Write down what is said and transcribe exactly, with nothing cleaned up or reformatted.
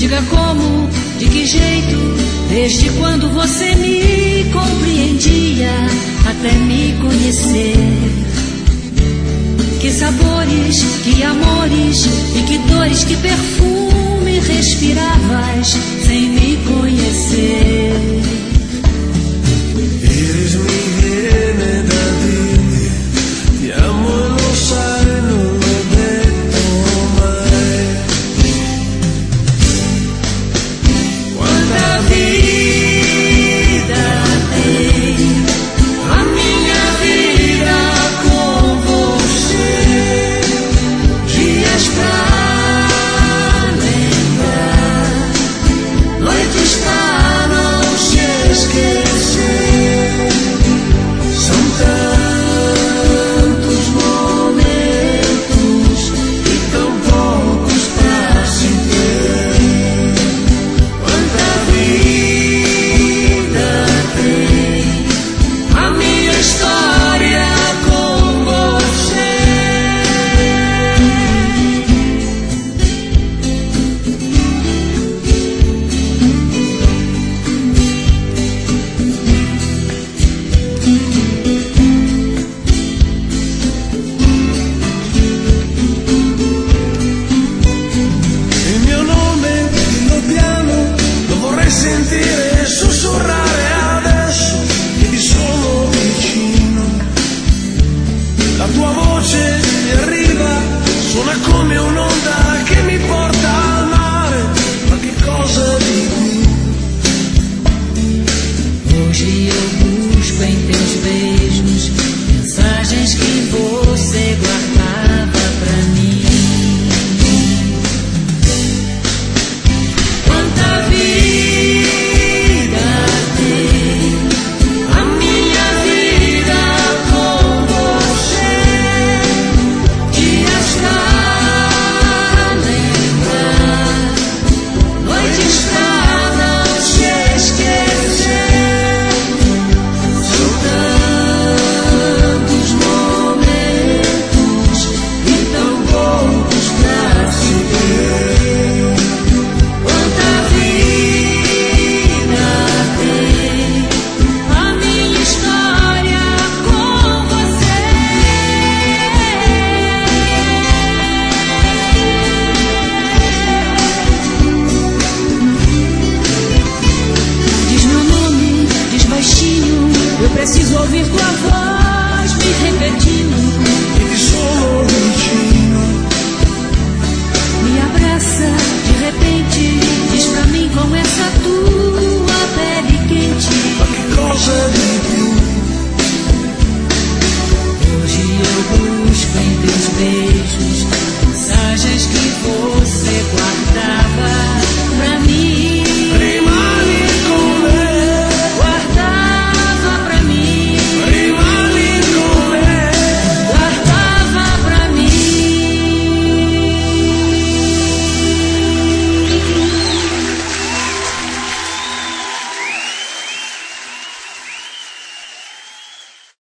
diga como, de que jeito, desde quando você me compreendia até me conhecer. Que sabores, que amores e que dores, que perfume respiravas sem me conhecer. Eres mi remedade, ti amo e lo sai, non l'ho detto mai. Quanta vida tem a minha vida com você, dias pra lembrar, noites pra não se esquecer. São tantos momentos e tão poucos pra se ter. Quanta vida tem a minha história com você. Il mio nome, dillo piano, lo vorrei sentire sussurrare adesso che ti sono vicino. La tua voce mi arriva, suona come un'onda che mi porta al mare, ma che cosa di più? Hoje eu busco em teus beijos mensagens que você guardava pra mim. Quanta vida tem a minha vida com você, dias pra lembrar, noites pra não se esquecer. São tantos momentos e tão poucos pra se ter. Quanta vida tem a minha história com você. Diz meu nome, diz baixinho, eu preciso ouvir tua voz me repetindo. Che ti sono vicino. Me abraça de repente, diz pra mim com essa tua pele quente. Ma che cosa di più? Hoje eu busco em teus